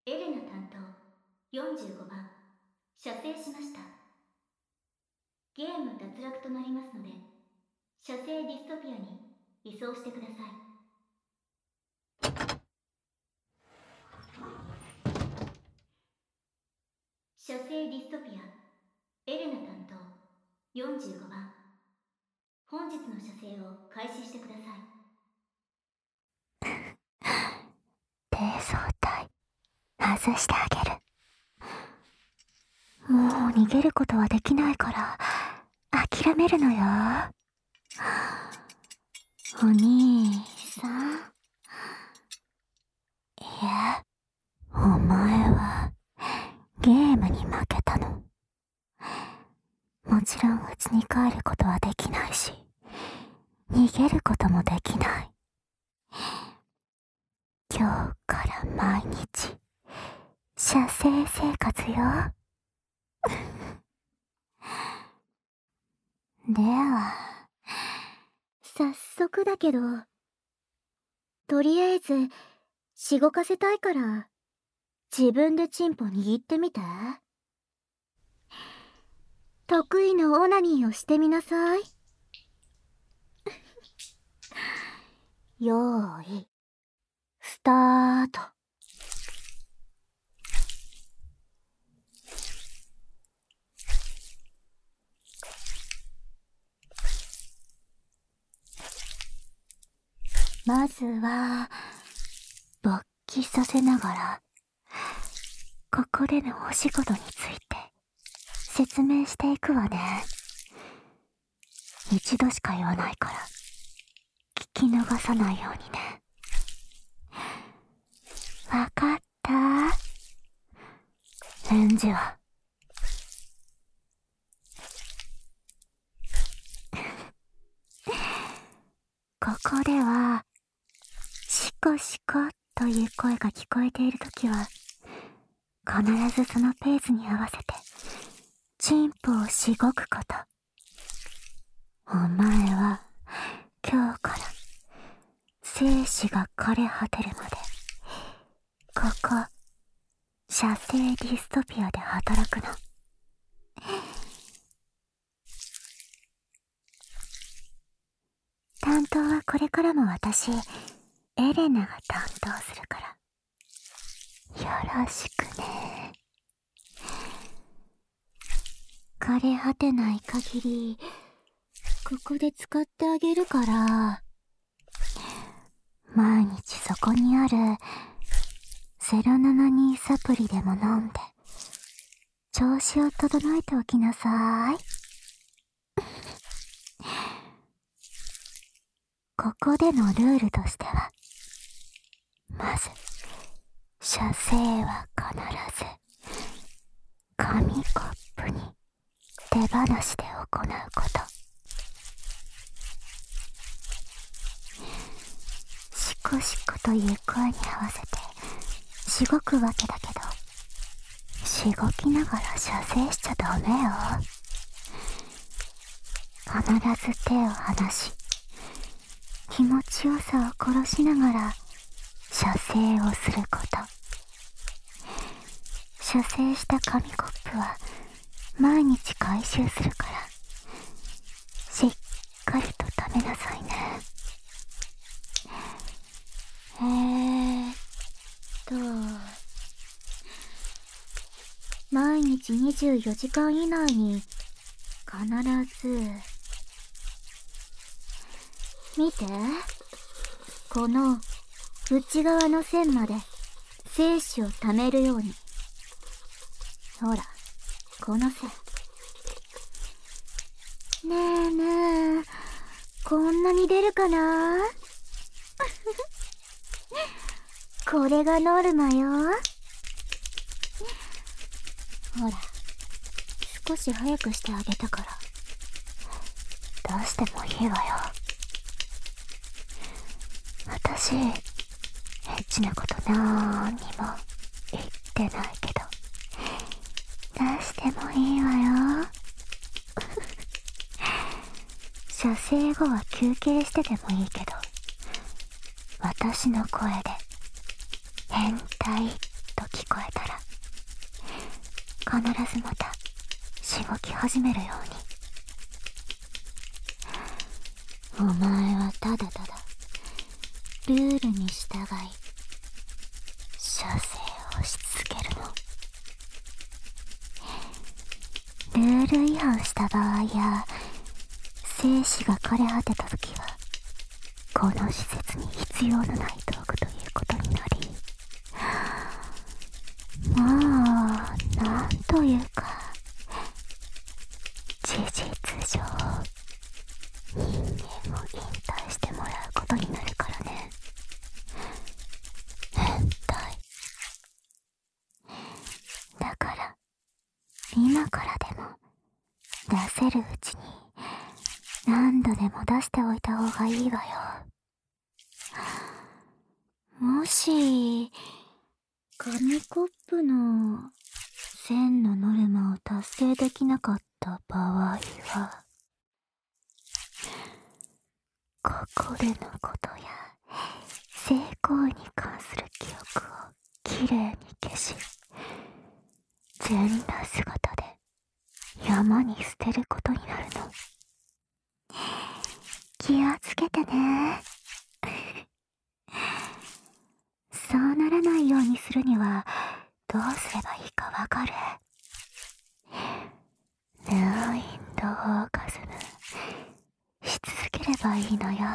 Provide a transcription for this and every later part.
エレナ担当45番射精しました。ゲーム脱落となりますので、射精ディストピアに移送してください。射精ディストピアエレナ担当45番、本日の射精を開始してください。 低層体外してあげる。もう逃げることはできないから諦めるのよ。お兄さん。いえ、お前はゲームに負けたの。もちろん家に帰ることはできないし、逃げることもできない。今日から毎日射精生活よ。では早速だけど、とりあえずしごかせたいから自分でチンポ握ってみて。得意のオナニーをしてみなさい。よーいスタート。まずは勃起させながら、ここでのお仕事について説明していくわね。一度しか言わないから聞き逃さないようにね。わかった？返事は？ここではシコシコという声が聞こえているときは、必ずそのペースに合わせてチンポをしごくこと。お前は今日から精子が枯れ果てるまでここ射精ディストピアで働くの。担当はこれからも私エレナが担当するからよろしくね。枯れ果てない限りここで使ってあげるから、毎日そこにある072サプリでも飲んで調子を整えておきなさい。ここでのルールとしては、まず射精は必ず紙コップに手放しで行うこと。シコシコという声に合わせてしごくわけだけど、しごきながら射精しちゃダメよ。必ず手を離し、気持ちよさを殺しながら射精をすること。射精した紙コップは毎日回収するから、しっかりと食べなさいね。毎日24時間以内に必ず見て、この内側の線まで精子を溜めるように。ほら、この線。ねえねえ、こんなに出るかな？これがノルマよ。ほら、少し早くしてあげたから出してもいいわよ。私エッチなことなんにも言ってないけど、出してもいいわよ。射精後は休憩してでもいいけど、私の声で変態と聞こえずまたしごき始めるように。お前はただただルールに従い射精をし続けるの。ルール違反した場合や精子が枯れ果てた時はこの施設に必要のない道具ということになり、なんというか事実上人間を引退してもらうことになるからね。変態だから、今からでも出せるうちに何度でも出しておいた方がいいわよ。もし紙コップの1000のノルマを達成できなかった場合は、ここでのことや性行為に関する記憶をきれいに消し、全裸姿で山に捨てることになるの。気をつけてね。そうならないようにするにはどうすればいいかわかる？ヌーインドオーガズムし続ければいいのよ。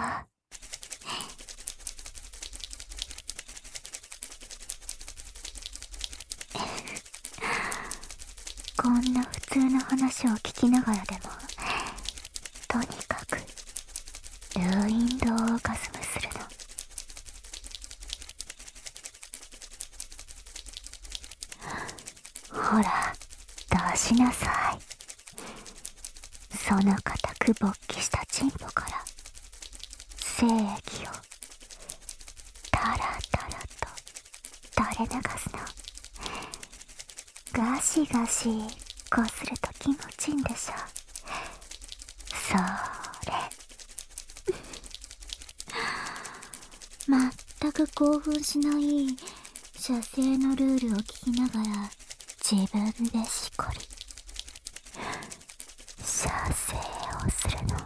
こんな普通の話を聞きながらでも、とにかくルーインドオーガズムするの。ほら、出しなさい。その固く勃起したチンポから精液をタラタラと垂れ流すの。ガシガシこすると気持ちいいんでしょ。それ全く興奮しない射精のルールを聞きながら自分でしこり射精をするの。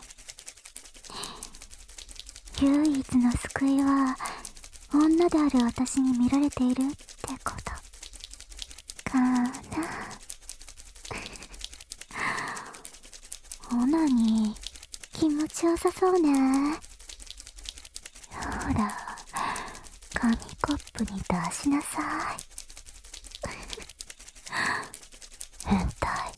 唯一の救いは女である私に見られているってことかな。オナニー気持ちよさそうね。ほら、紙コップに出しなさい。変態。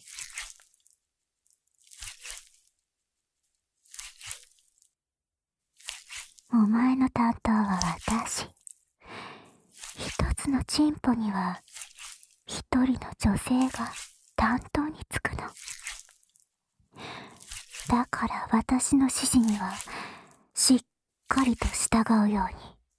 お前の担当は私。一つのチンポには一人の女性が担当につくの。だから私の指示にはしっかりと従うように。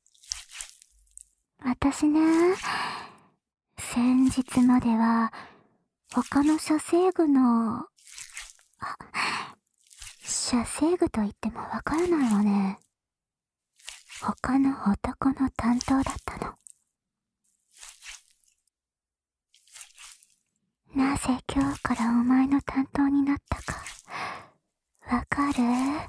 私ね、先日までは他の射精具の、射精具と言ってもわからないわね。他の男の担当だったの。なぜ今日からお前の担当になったかわかる？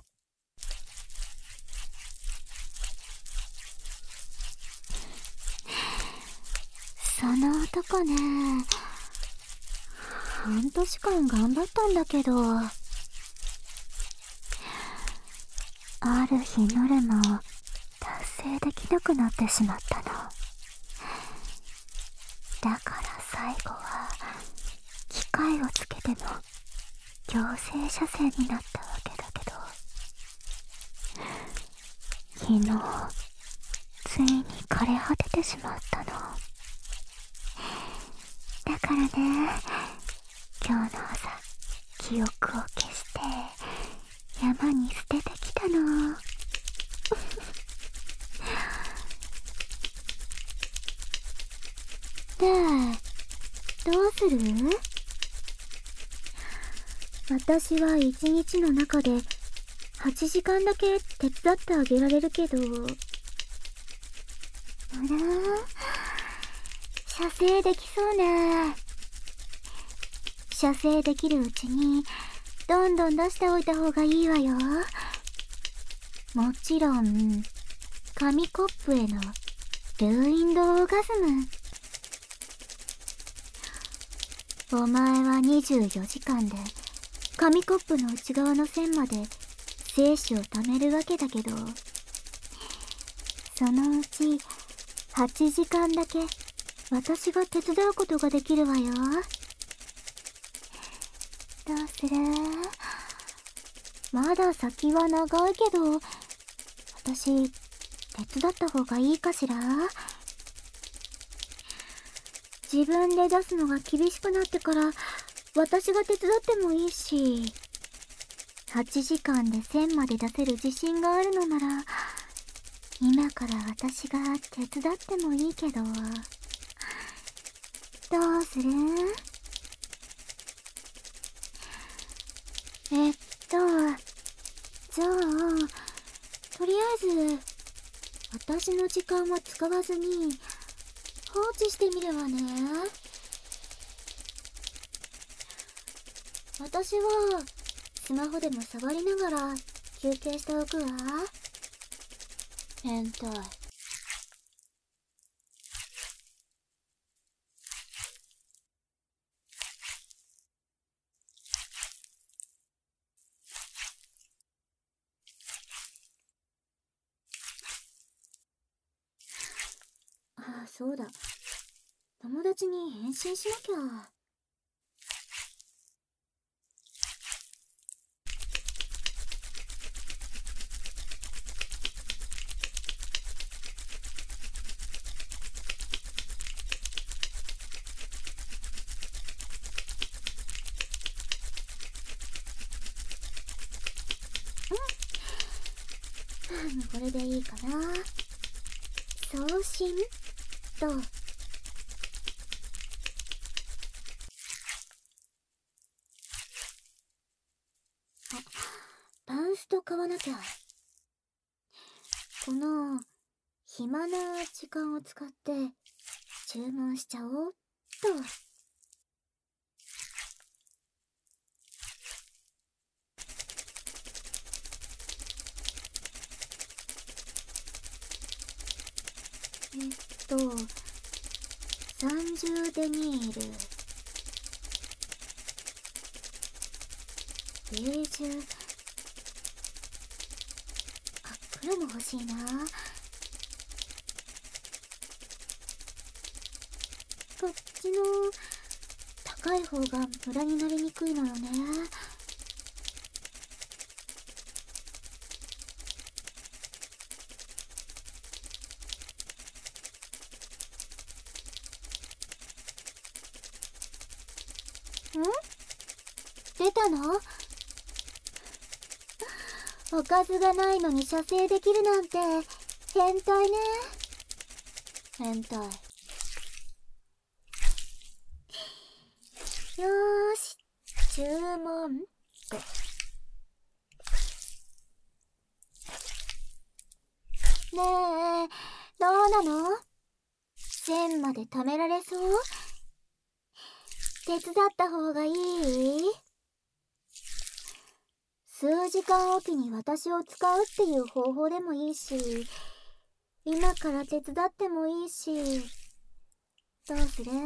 その男ね、半年間頑張ったんだけど、ある日ノルマを達成できなくなってしまったの。だから最後は機械をつけての強制射精になったわけだけど、昨日ついに枯れ果ててしまったの。だからね、今日の朝記憶を消して山に捨ててきたの。で、どうする？私は一日の中で8時間だけ手伝ってあげられるけど。射精できそうね。 射精できるうちにどんどん出しておいた方がいいわよ。もちろん紙コップへのルーインドオーガズム。お前は24時間で紙コップの内側の線まで精子を貯めるわけだけど、そのうち8時間だけ私が手伝うことができるわよ。どうする？まだ先は長いけど、私手伝った方がいいかしら？自分で出すのが厳しくなってから私が手伝ってもいいし、8時間で1000まで出せる自信があるのなら今から私が手伝ってもいいけど、どうする？じゃあとりあえず私の時間は使わずに放置してみるわね。私はスマホでも触りながら休憩しておくわ。変態。ああ、そうだ。友達に返信しなきゃ。これでいいかな。送信と。パンスト買わなきゃ。この暇な時間を使って注文しちゃおうっと。30デニール、ベージュ、黒も欲しいな。こっちの高い方が無駄になりにくいのよね。出たの？おかずがないのに射精できるなんて変態ね。変態。よーし、注文と。ねえ、どうなの？1000まで貯められそう？手伝った方がいい？数時間おきに私を使うっていう方法でもいいし、今から手伝ってもいいし、どうする？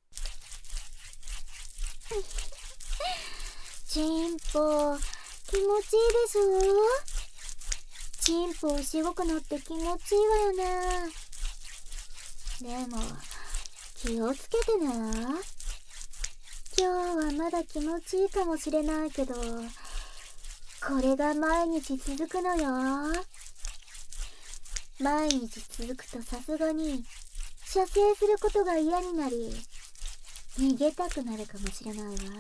チンポ、気持ちいいでしょ？チンポをしごくのって気持ちいいわよね。でも、気をつけてね。今日はまだ気持ちいいかもしれないけど、これが毎日続くのよ。毎日続くとさすがに射精することが嫌になり、逃げたくなるかもしれないわ。で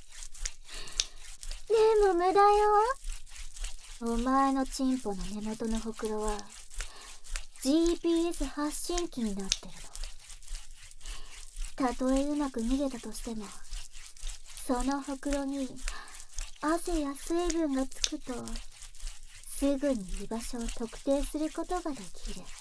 も無駄よ。お前のチンポの根元のほくろは GPS 発信機になってるの。たとえうまく逃げたとしても、そのほくろに汗や水分がつくとすぐに居場所を特定することができる。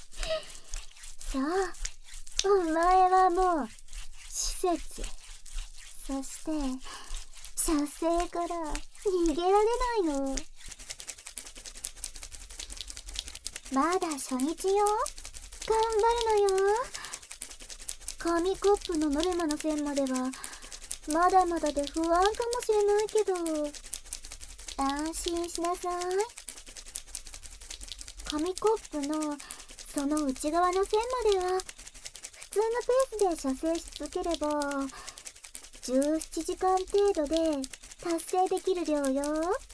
さあ、お前はもう施設そして射精から逃げられないの。まだ初日よ。頑張るのよ。紙コップのノルマの線まではまだまだで不安かもしれないけど、安心しなさい。紙コップのその内側の線までは普通のペースで射精し続ければ17時間程度で達成できる量よ。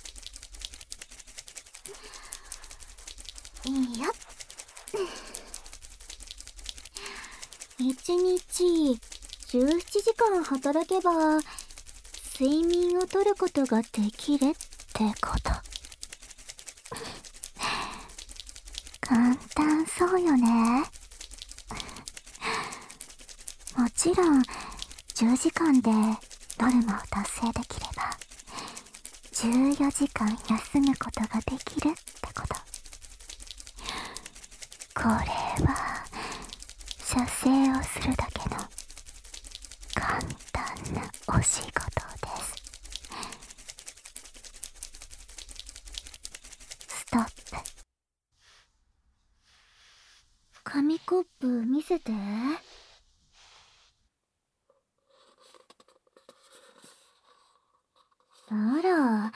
いいよ。1日17時間働けば睡眠をとることができるってこと。簡単そうよね。もちろん10時間でノルマを達成できれば14時間休むことができるってこと。これは射精をするだけの簡単なお仕事です。ストップ。紙コップ見せて。あら。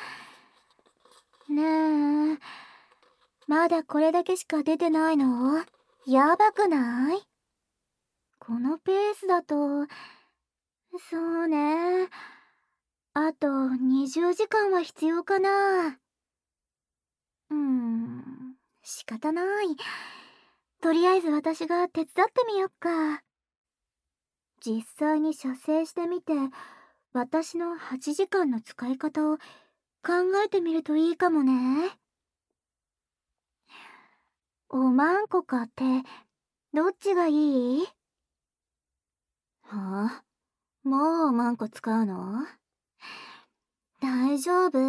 ねえ、まだこれだけしか出てないの？やばくない？このペースだと、そうね。あと20時間は必要かな。仕方ない。とりあえず私が手伝ってみよっか。実際に射精してみて、私の8時間の使い方を考えてみるといいかもね。おまんこかってどっちがいい？はあ？もうおまんこ使うの？大丈夫？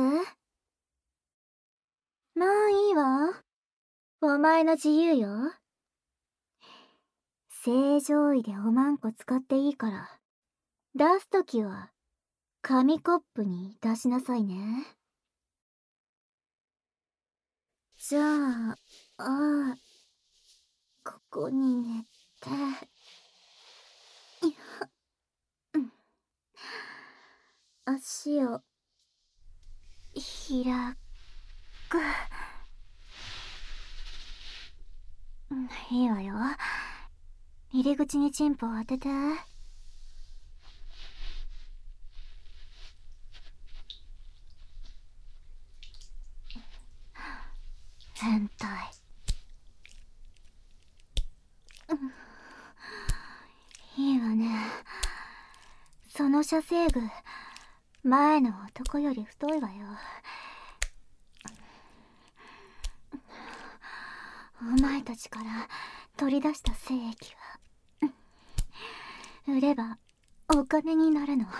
まあいいわ。お前の自由よ。正常位でおまんこ使っていいから、出すときは紙コップに出しなさいね。じゃあ、ここに寝て、足を開く。いいわよ。入り口にチンポを当てて。変態。いいわね。その射精具、前の男より太いわよ。お前たちから取り出した精液は売ればお金になるの。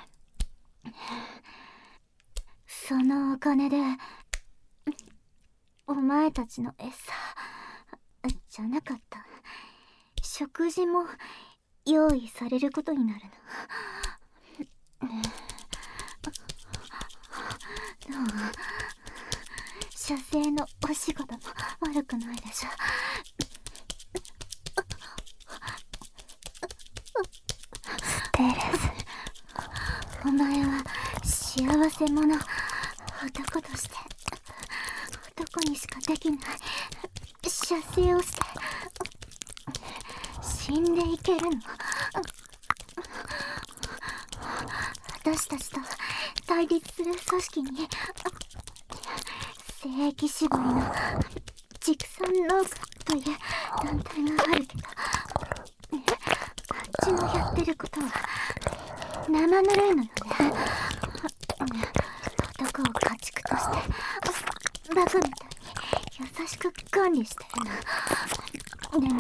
そのお金でお前たちの餌じゃなかった食事も用意されることになるの。どう？射精のお仕事も悪くないでしょ。ステレス、お前は幸せ者。男として男にしかできない射精をして死んでいけるの。私たちと対立する組織に聖域絞りの畜産農家という団体があるけど、あっちのやってることは生ぬるいのよね。男を家畜としてバカみたいに優しく管理してるの。でも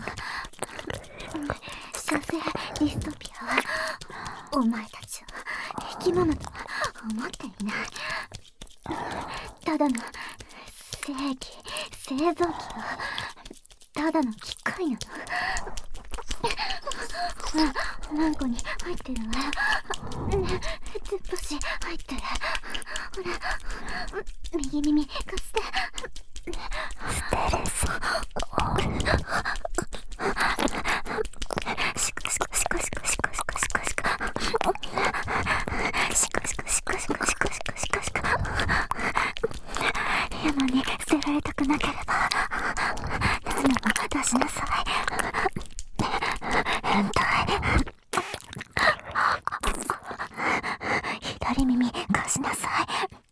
射精ディストピアはお前たちを生き物とは思っていない。ただの精液、製造機はただの機械なの。 おまんこに入ってるわよ。ね、突っ走入ってる。ほら、右耳貸して。ステレス。シコシコシコシコシコシコシコシコ。シコシコシコシコシコシコシコシコ。山に捨てられたくなければ出すのも出しなさい。変態。左耳貸しなさい。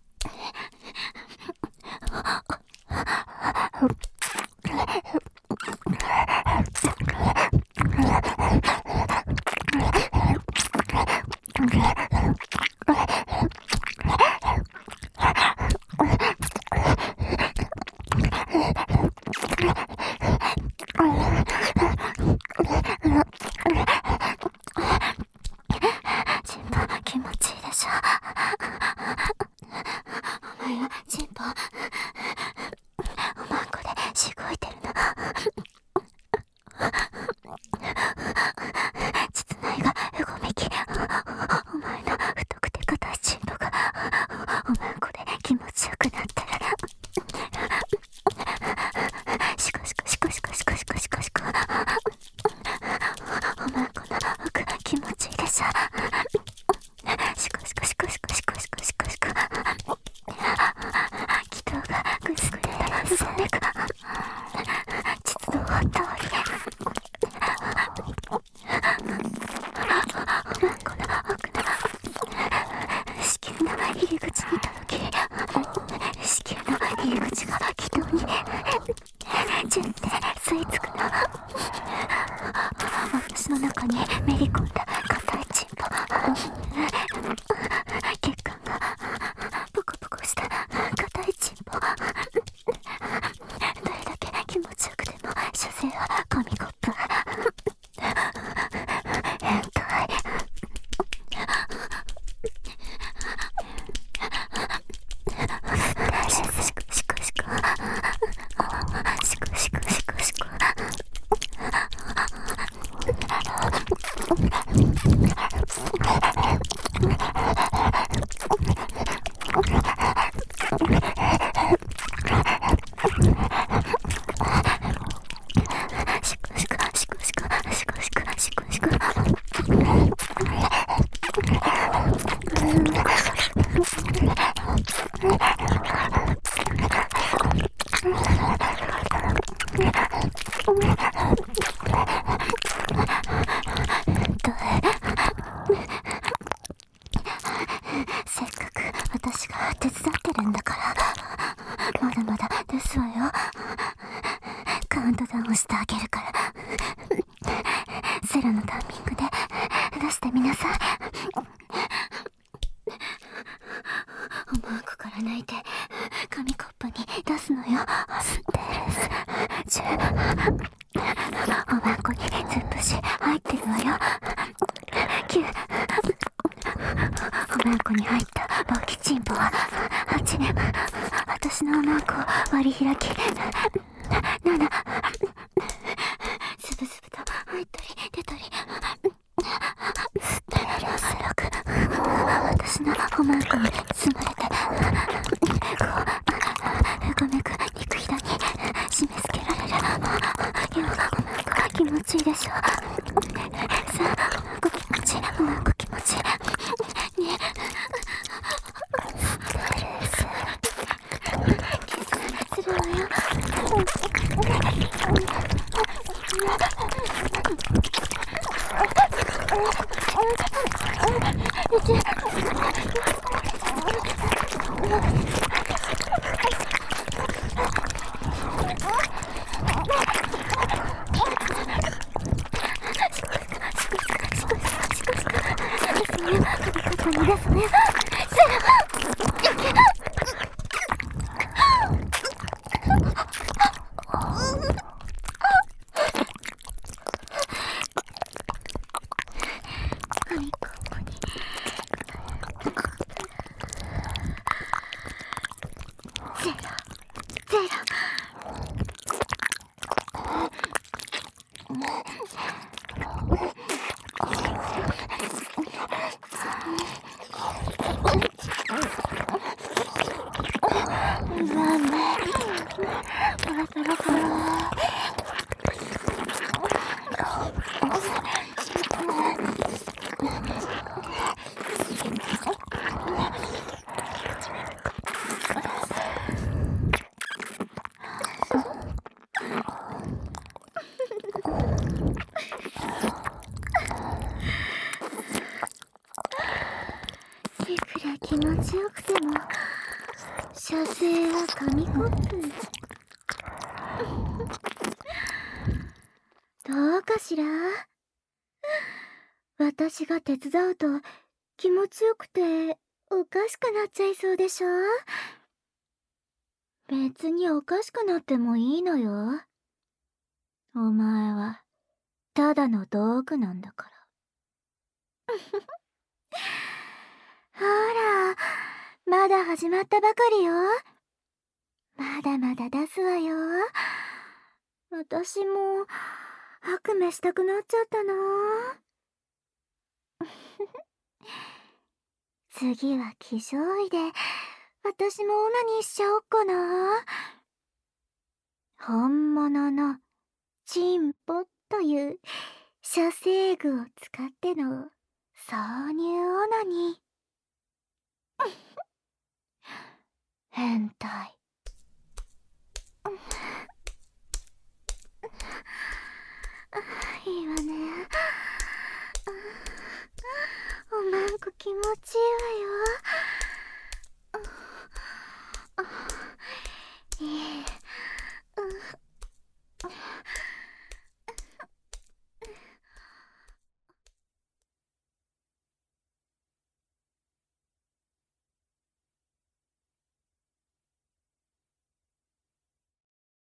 チンポ気持ちいいでしょ。お前はチンポおまんこでしごいてるの。膣内がうごめき、お前の太くて硬いチンポがおまんこで気持ちよくなってる。シコシコシコシコシコシコシコシコ。おまんこの奥気持ちいいでしょ。シコシコシコシコシコシコシコシコ。気道がぐすぐれたすねが膣の通り。おまんこの奥の子宮の入り口に届き、子宮の入り口が気道にジュンって吸い付くの。私の中にめり込んだ硬いチンポ。血管がポコポコした硬いチンポ。どれだけ気持ちよくても射精は紙コップ。変態。シコシコシコシコシコシコシコシコ。せっかく私が手伝ってるんだからまだまだですわよ。カウントダウンしてあげるから、ゼロのタイミングで出してみなさい。おまんこから抜いて紙コップに出すのよ。ステレス10。おまんこに突っ走入ってるわよ。9。おまんこに入ったボキチンポは8年。私のおまんこを割り開き7。つぶつぶと入ったり出たり。ステレス6。私のおまんこに包まれてうごめく肉ひだに締め付けられる。今おまんこ気持ちいいでしょ。さあおまんこ気持ちいい。おまんこ気持ちいい。するわよ。 持ちよくても射精は紙コップ。どうかしら。私が手伝うと気持ちよくておかしくなっちゃいそうでしょ。別におかしくなってもいいのよ。お前はただの道具なんだから。ほら、まだ始まったばかりよ。まだまだ出すわよ。私も悪夢したくなっちゃったな。次は気象医で私もオナニーしちゃおっかな。本物のチンポという射精具を使っての挿入オナニー。変態。いいわね。おまんこ気持ちい